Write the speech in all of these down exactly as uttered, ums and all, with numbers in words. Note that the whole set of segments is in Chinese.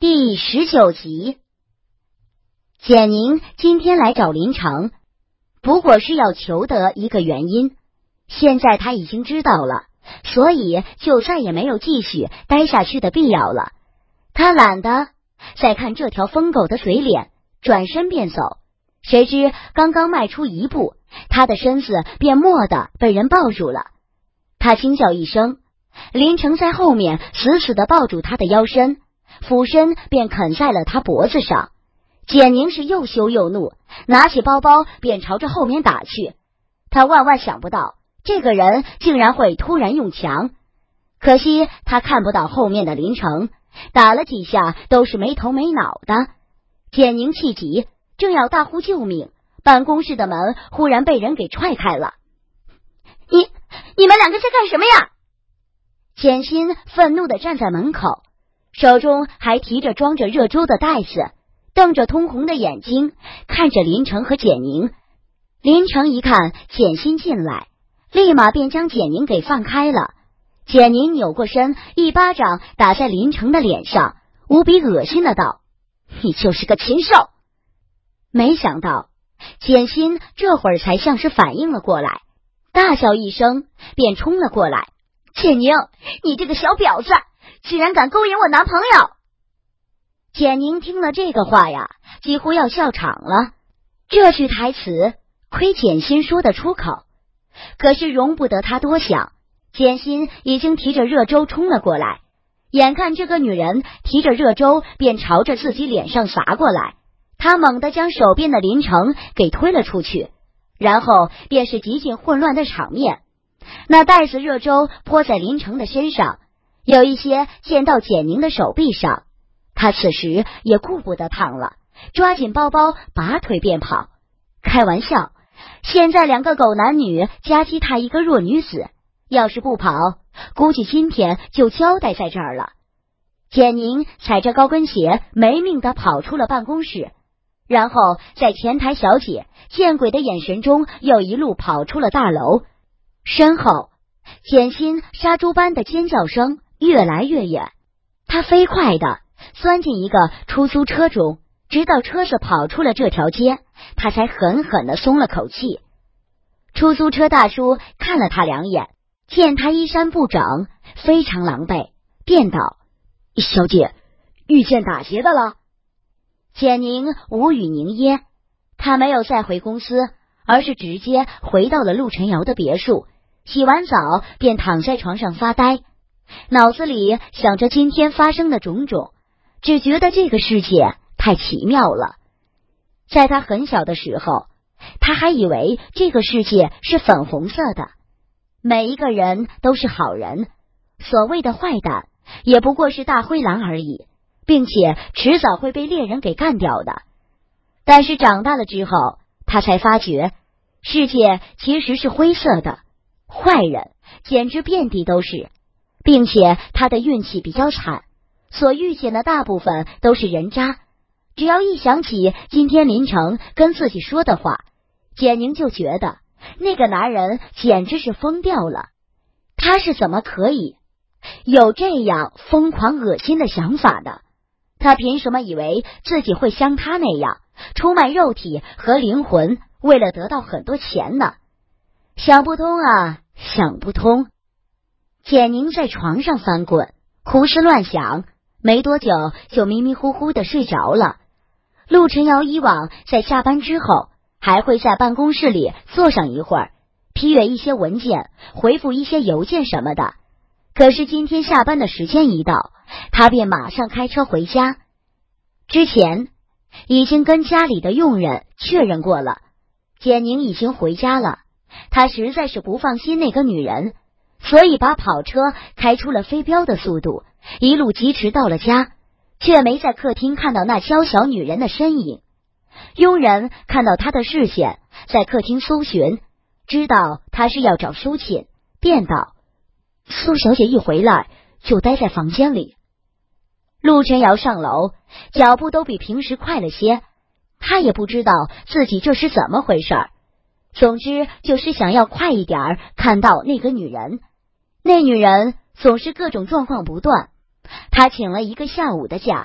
第十九集。简宁今天来找林城，不过是要求得一个原因，现在他已经知道了，所以就再也没有继续待下去的必要了。他懒得再看这条疯狗的嘴脸，转身便走。谁知刚刚迈出一步，他的身子便蓦地被人抱住了。他惊叫一声，林城在后面死死地抱住他的腰身，俯身便啃在了他脖子上。简宁是又羞又怒，拿起包包便朝着后面打去。他万万想不到这个人竟然会突然用强，可惜他看不到后面的林城，打了几下都是没头没脑的。简宁气急，正要大呼救命，办公室的门忽然被人给踹开了。你你们两个在干什么呀？简心愤怒地站在门口，手中还提着装着热粥的袋子，瞪着通红的眼睛看着林城和简宁。林城一看简心进来，立马便将简宁给放开了。简宁扭过身，一巴掌打在林城的脸上，无比恶心的道：你就是个禽兽！没想到简心这会儿才像是反应了过来，大叫一声便冲了过来。简宁，你这个小婊子，居然敢勾引我男朋友！简宁听了这个话呀，几乎要笑场了。这句台词亏简心说得出口，可是容不得他多想。简心已经提着热粥冲了过来，眼看这个女人提着热粥便朝着自己脸上洒过来，他猛地将手边的林城给推了出去，然后便是极尽混乱的场面。那袋子热粥泼在林城的身上，有一些溅到简宁的手臂上。他此时也顾不得烫了，抓紧包包拔腿便跑。开玩笑，现在两个狗男女夹击他一个弱女子，要是不跑，估计今天就交代在这儿了。简宁踩着高跟鞋没命地跑出了办公室，然后在前台小姐见鬼的眼神中又一路跑出了大楼。身后简心杀猪般的尖叫声越来越远，他飞快地钻进一个出租车中，直到车子跑出了这条街，他才狠狠地松了口气。出租车大叔看了他两眼，见他衣衫不整，非常狼狈，便道：小姐，遇见打劫的了。简宁无语凝噎，他没有再回公司，而是直接回到了陆晨瑶的别墅，洗完澡便躺在床上发呆，脑子里想着今天发生的种种，只觉得这个世界太奇妙了。在他很小的时候，他还以为这个世界是粉红色的，每一个人都是好人，所谓的坏蛋也不过是大灰狼而已，并且迟早会被猎人给干掉的。但是长大了之后，他才发觉世界其实是灰色的，坏人简直遍地都是，并且他的运气比较惨，所遇见的大部分都是人渣。只要一想起今天林城跟自己说的话，简宁就觉得那个男人简直是疯掉了。他是怎么可以有这样疯狂恶心的想法的？他凭什么以为自己会像他那样出卖肉体和灵魂，为了得到很多钱呢？想不通啊，想不通。简宁在床上翻滚，胡思乱想，没多久就迷迷糊糊的睡着了。陆晨瑶以往在下班之后还会在办公室里坐上一会儿，批阅一些文件，回复一些邮件什么的。可是今天下班的时间一到，他便马上开车回家。之前已经跟家里的佣人确认过了，简宁已经回家了。他实在是不放心那个女人，所以把跑车开出了飞镖的速度，一路疾驰到了家，却没在客厅看到那娇小女人的身影。佣人看到他的视线在客厅搜寻，知道他是要找苏寝，便道：苏小姐一回来就待在房间里。陆晨瑶上楼，脚步都比平时快了些，他也不知道自己这是怎么回事儿，总之就是想要快一点看到那个女人。那女人总是各种状况不断，她请了一个下午的假，她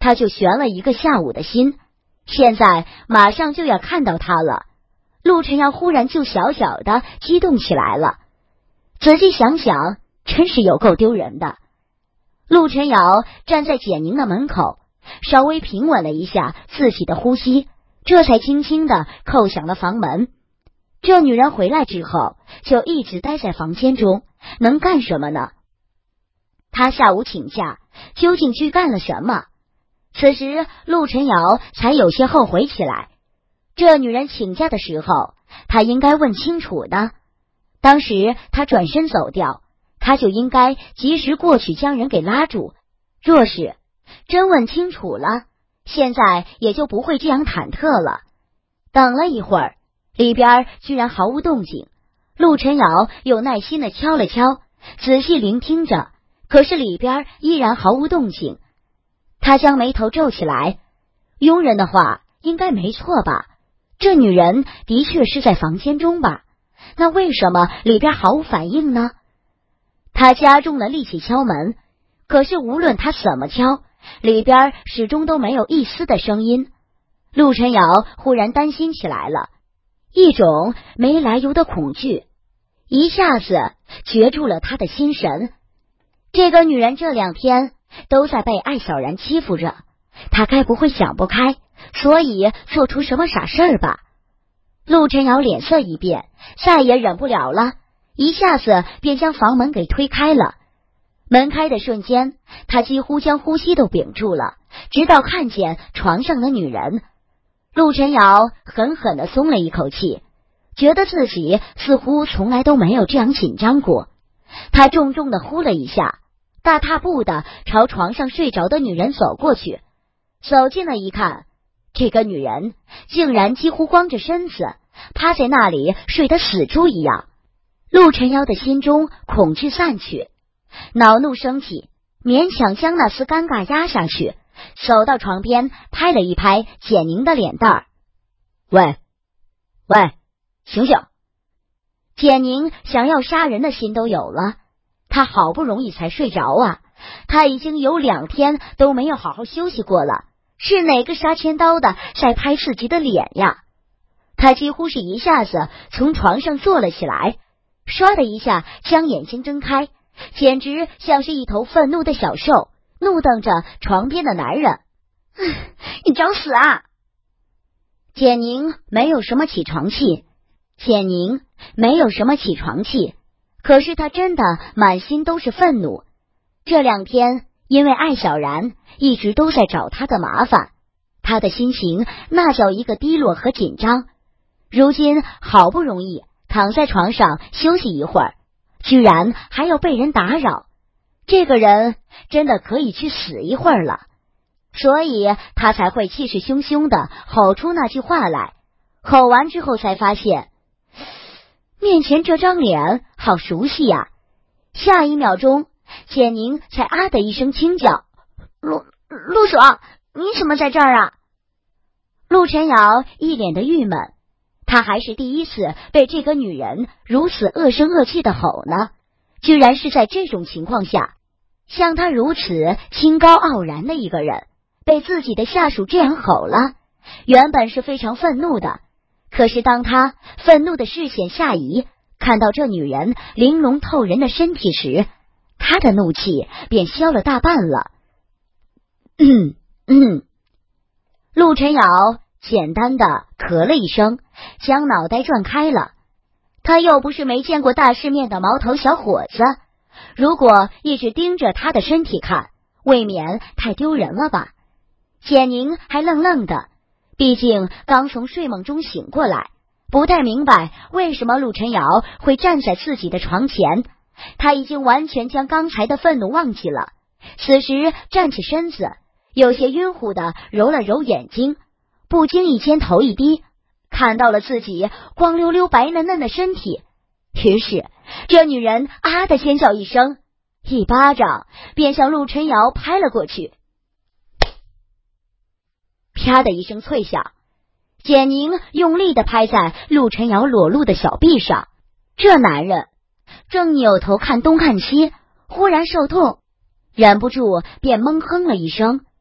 他就悬了一个下午的心，现在马上就要看到他了。陆晨瑶忽然就小小的激动起来了，仔细想想，真是有够丢人的。陆晨瑶站在简宁的门口，稍微平稳了一下自己的呼吸，这才轻轻地扣响了房门。这女人回来之后就一直待在房间中，能干什么呢？她下午请假，究竟去干了什么？此时陆晨瑶才有些后悔起来，这女人请假的时候她应该问清楚的。当时她转身走掉，她就应该及时过去将人给拉住，若是真问清楚了，现在也就不会这样忐忑了。等了一会儿，里边居然毫无动静，陆晨瑶又耐心地敲了敲，仔细聆听着，可是里边依然毫无动静。他将眉头皱起来，佣人的话应该没错吧？这女人的确是在房间中吧？那为什么里边毫无反应呢？他加重了力气敲门，可是无论他怎么敲，里边始终都没有一丝的声音。陆晨瑶忽然担心起来了，一种没来由的恐惧一下子攫住了他的心神。这个女人这两天都在被艾小然欺负着，她该不会想不开，所以做出什么傻事儿吧？陆晨瑶脸色一变，再也忍不了了，一下子便将房门给推开了。门开的瞬间，他几乎将呼吸都屏住了，直到看见床上的女人。陆晨瑶狠狠地松了一口气，觉得自己似乎从来都没有这样紧张过。他重重地呼了一下，大踏步地朝床上睡着的女人走过去。走近了一看，这个女人竟然几乎光着身子趴在那里睡得死猪一样。陆晨瑶的心中恐惧散去，恼怒升起，勉强将那丝尴尬压下去，走到床边拍了一拍简宁的脸蛋儿。喂喂，醒醒！简宁想要杀人的心都有了，他好不容易才睡着啊，他已经有两天都没有好好休息过了，是哪个杀千刀的在拍自己的脸呀？他几乎是一下子从床上坐了起来，唰的一下将眼睛睁开，简直像是一头愤怒的小兽，怒瞪着床边的男人。你找死啊！简宁没有什么起床气，简宁没有什么起床气，可是他真的满心都是愤怒。这两天因为艾小然一直都在找他的麻烦，他的心情那叫一个低落和紧张。如今好不容易躺在床上休息一会儿，居然还要被人打扰，这个人真的可以去死一会儿了。所以他才会气势汹汹地吼出那句话来。吼完之后才发现，面前这张脸好熟悉呀、啊！下一秒钟，简宁才啊的一声惊叫：“陆陆爽，你怎么在这儿啊？”陆晨瑶一脸的郁闷，他还是第一次被这个女人如此恶声恶气的吼呢，居然是在这种情况下，像他如此清高傲然的一个人，被自己的下属这样吼了，原本是非常愤怒的，可是当他愤怒的视线下移，看到这女人玲珑透人的身体时，他的怒气便消了大半了。嗯嗯，陆晨瑶简单的咳了一声，将脑袋转开了。他又不是没见过大世面的毛头小伙子，如果一直盯着他的身体看，未免太丢人了吧。简宁还愣愣的，毕竟刚从睡梦中醒过来，不太明白为什么陆晨瑶会站在自己的床前。他已经完全将刚才的愤怒忘记了，此时站起身子，有些晕乎的揉了揉眼睛，不经意间头一低，看到了自己光溜溜白嫩嫩的身体。于是这女人啊的尖叫一声，一巴掌便向陆晨瑶拍了过去。啪的一声脆响，简宁用力地拍在陆晨瑶裸露的小臂上。这男人正扭头看东看西，忽然受痛，忍不住便闷哼了一声。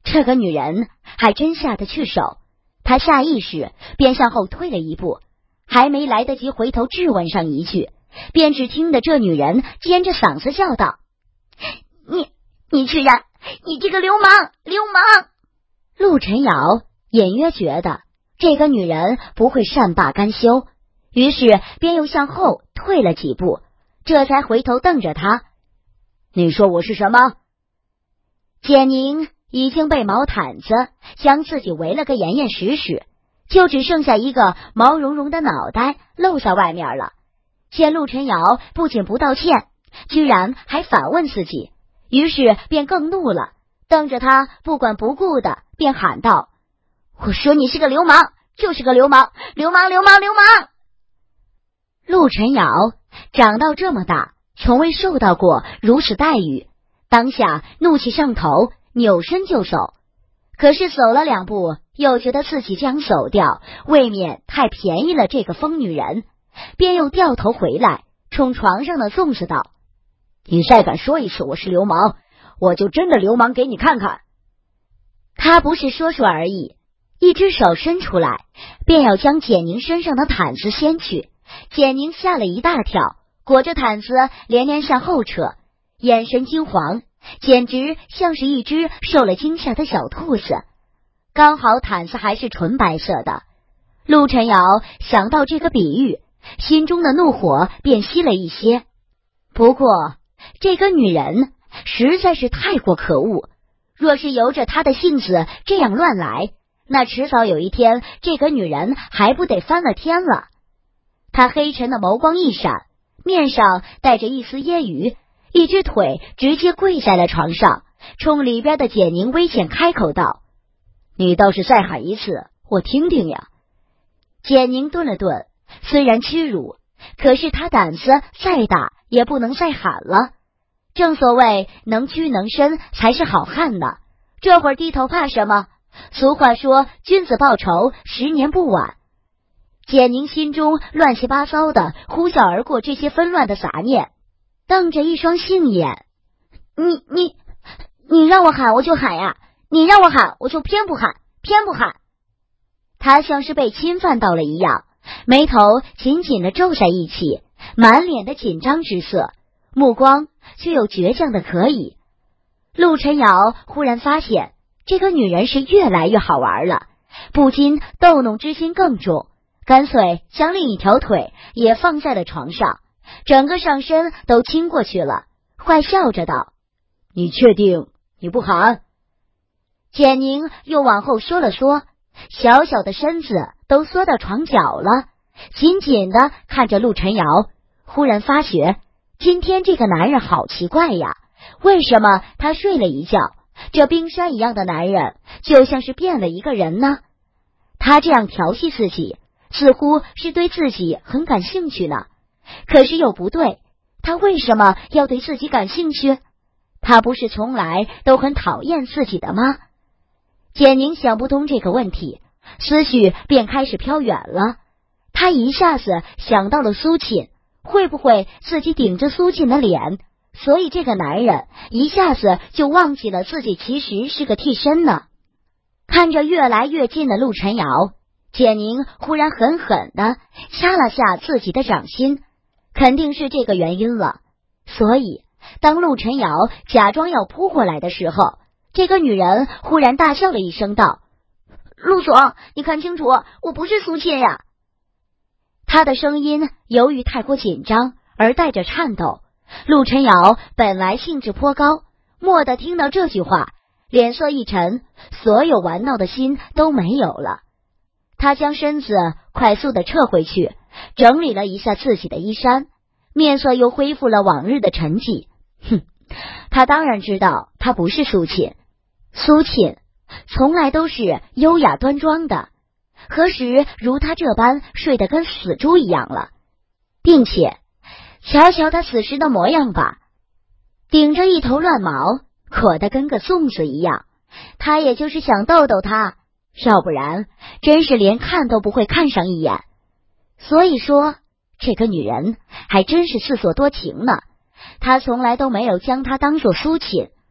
这个女人还真下得去手，他下意识便向后退了一步，还没来得及回头质问上一句，便只听得这女人尖着嗓子叫道：你你居然，你这个流氓流氓！陆晨瑶隐约觉得这个女人不会善罢甘休，于是便又向后退了几步，这才回头瞪着他：你说我是什么？简宁已经被毛毯子将自己围了个严严实实，就只剩下一个毛茸茸的脑袋露在外面了。见陆晨瑶不仅不道歉，居然还反问自己，于是便更怒了，瞪着他不管不顾的便喊道：我说你是个流氓，就是个流氓，流氓流氓流氓！陆晨瑶长到这么大，从未受到过如此待遇，当下怒气上头，扭身就走。可是走了两步，又觉得自己这样走掉未免太便宜了这个疯女人，便又掉头回来，冲床上的粽子道：你再敢说一次我是流氓，我就真的流氓给你看看。他不是说说而已，一只手伸出来，便要将简宁身上的毯子掀去。简宁吓了一大跳，裹着毯子连连向后撤，眼神惊惶，简直像是一只受了惊吓的小兔子。刚好毯子还是纯白色的，陆晨瑶想到这个比喻，心中的怒火便息了一些。不过这个女人实在是太过可恶，若是由着她的性子这样乱来，那迟早有一天这个女人还不得翻了天了。他黑沉的眸光一闪，面上带着一丝揶揄，一只腿直接跪在了床上，冲里边的简宁危险开口道：你倒是再喊一次，我听听呀。简宁顿了顿，虽然屈辱，可是他胆子再大也不能再喊了。正所谓能屈能伸才是好汉呢，这会儿低头怕什么？俗话说君子报仇，十年不晚。简宁心中乱七八糟的呼啸而过这些纷乱的杂念，瞪着一双杏眼：你你你让我喊我就喊呀，你让我喊我就偏不喊偏不喊。他像是被侵犯到了一样，眉头紧紧的皱在一起，满脸的紧张之色，目光却又倔强的可以。陆晨瑶忽然发现这个女人是越来越好玩了，不禁逗弄之心更重，干脆将另一条腿也放在了床上，整个上身都亲过去了，坏笑着道：你确定你不喊？简宁又往后缩了缩，小小的身子都缩到床角了，紧紧的看着陆晨瑶，忽然发觉今天这个男人好奇怪呀，为什么他睡了一觉，这冰山一样的男人就像是变了一个人呢？他这样调戏自己，似乎是对自己很感兴趣呢，可是又不对，他为什么要对自己感兴趣？他不是从来都很讨厌自己的吗？简宁想不通这个问题，思绪便开始飘远了。他一下子想到了苏沁，会不会自己顶着苏沁的脸，所以这个男人一下子就忘记了自己其实是个替身呢？看着越来越近的陆晨瑶，简宁忽然狠狠地掐了下自己的掌心，肯定是这个原因了。所以当陆晨瑶假装要扑过来的时候，这个女人忽然大笑了一声道：陆总，你看清楚，我不是苏沁呀。她的声音由于太过紧张而带着颤抖，陆晨瑶本来兴致颇高，蓦地听到这句话，脸色一沉，所有玩闹的心都没有了。他将身子快速地撤回去，整理了一下自己的衣衫，面色又恢复了往日的沉寂。哼，他当然知道他不是苏沁，苏沁从来都是优雅端庄的，何时如他这般睡得跟死猪一样了？并且瞧瞧他此时的模样吧，顶着一头乱毛，裹得跟个粽子一样，他也就是想逗逗他，要不然真是连看都不会看上一眼。所以说这个女人还真是自作多情呢，他从来都没有将她当作苏沁。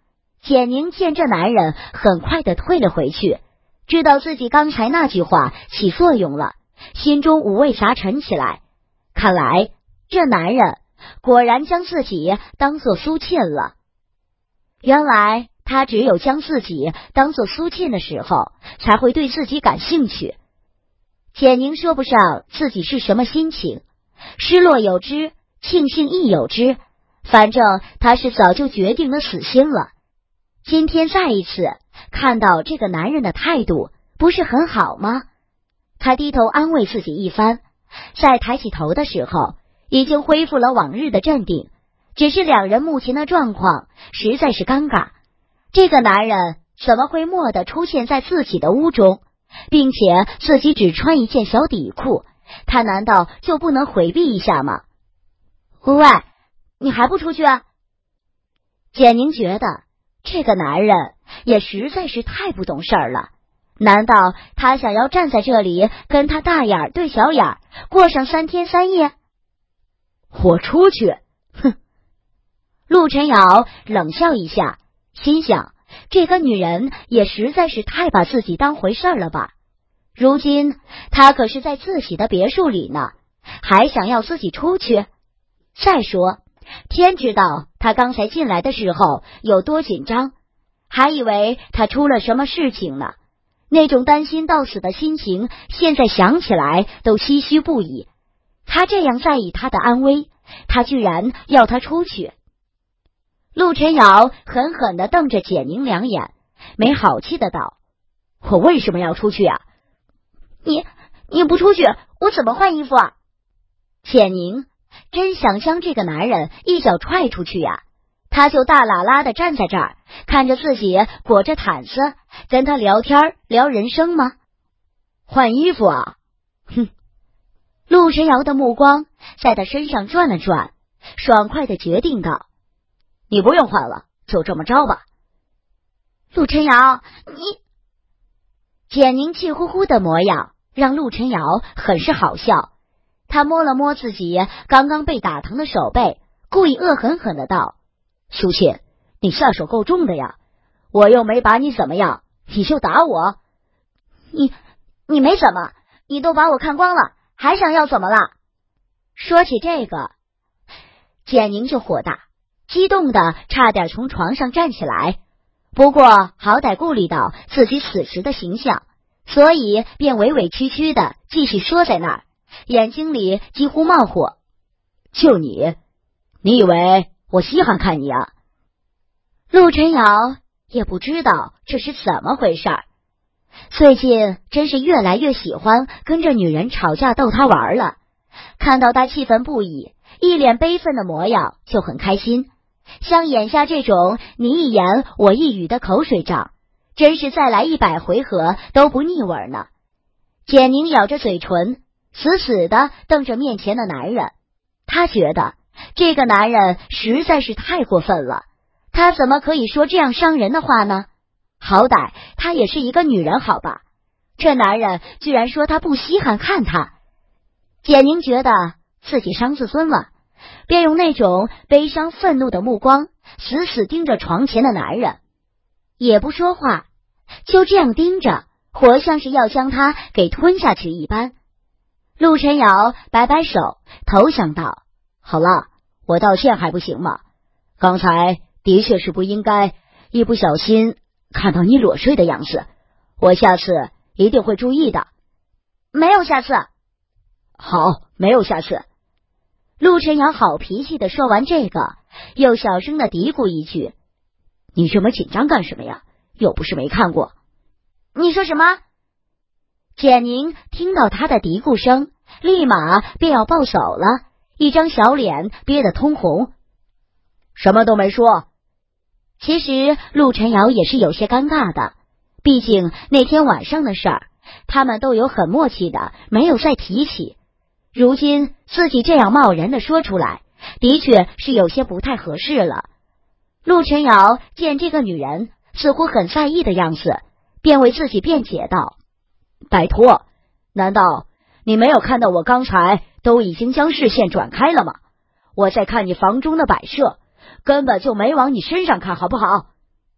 简宁见这男人很快的退了回去，知道自己刚才那句话起作用了，心中五味杂陈起来。看来这男人果然将自己当作苏沁了。原来他只有将自己当作苏沁的时候，才会对自己感兴趣。简宁说不上自己是什么心情，失落有之，庆幸亦有之，反正他是早就决定了死心了。今天再一次看到这个男人的态度，不是很好吗？他低头安慰自己一番，在抬起头的时候，已经恢复了往日的镇定，只是两人目前的状况实在是尴尬。这个男人怎么会蓦地出现在自己的屋中，并且自己只穿一件小底裤，他难道就不能回避一下吗？喂，你还不出去啊？简宁觉得这个男人也实在是太不懂事儿了，难道他想要站在这里跟他大眼对小眼过上三天三夜？ 我出去， 哼！陆晨瑶冷笑一下，心想这个女人也实在是太把自己当回事了吧，如今她可是在自己的别墅里呢，还想要自己出去。再说天知道他刚才进来的时候有多紧张，还以为他出了什么事情呢，那种担心到死的心情现在想起来都唏嘘不已。他这样在意他的安危，他居然要他出去。陆晨瑶狠狠地瞪着简宁两眼，没好气的道： 我为什么要出去啊？ 你你不出去我怎么换衣服啊？简宁真想将这个男人一脚踹出去呀！他就大喇喇的站在这儿，看着自己裹着毯子跟他聊天聊人生吗？ 换衣服啊？ 哼！陆晨瑶的目光在他身上转了转，爽快的决定道： 你不用换了，就这么着吧。 陆晨瑶，你……简宁气呼呼的模样让陆晨瑶很是好笑，他摸了摸自己刚刚被打疼的手背，故意恶狠狠的道： 苏沁，你下手够重的呀，我又没把你怎么样，你就打我？ 你你没怎么，你都把我看光了，还想要怎么了？说起这个，简宁就火大，激动的差点从床上站起来，不过好歹顾虑到自己此时的形象，所以便委委屈屈的继续缩在那儿，眼睛里几乎冒火。 就你，你以为我稀罕看你啊？ 陆晨瑶也不知道这是怎么回事儿，最近真是越来越喜欢跟这女人吵架逗她玩了，看到她气愤不已，一脸悲愤的模样就很开心，像眼下这种你一言我一语的口水仗，真是再来一百回合都不腻味呢。简宁咬着嘴唇，死死的瞪着面前的男人，他觉得这个男人实在是太过分了，他怎么可以说这样伤人的话呢？好歹他也是一个女人好吧，这男人居然说他不稀罕看他。简宁觉得自己伤自尊了，便用那种悲伤愤怒的目光死死盯着床前的男人，也不说话，就这样盯着，活像是要将他给吞下去一般。陆晨瑶摆摆手投降道： 好了，我道歉还不行吗？刚才的确是不应该，一不小心看到你裸睡的样子，我下次一定会注意的。 没有下次。 好，没有下次。 陆晨瑶好脾气的说完这个，又小声的嘀咕一句： 你这么紧张干什么呀？又不是没看过。 你说什么？简宁听到他的嘀咕声，立马便要抱走了，一张小脸憋得通红。 什么都没说。 其实陆晨瑶也是有些尴尬的，毕竟那天晚上的事儿，他们都有很默契的没有再提起。如今自己这样贸然的说出来，的确是有些不太合适了。陆晨瑶见这个女人似乎很在意的样子，便为自己辩解道： 拜托，难道你没有看到我刚才都已经将视线转开了吗？我在看你房中的摆设，根本就没往你身上看，好不好？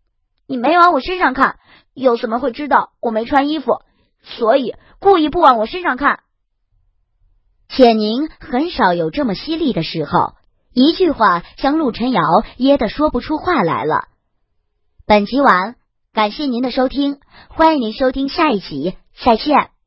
你没有往我身上看，又怎么会知道我没穿衣服？所以故意不往我身上看。 简宁很少有这么犀利的时候，一句话将陆晨瑶噎得说不出话来了。本集完，感谢您的收听，欢迎您收听下一集，再见。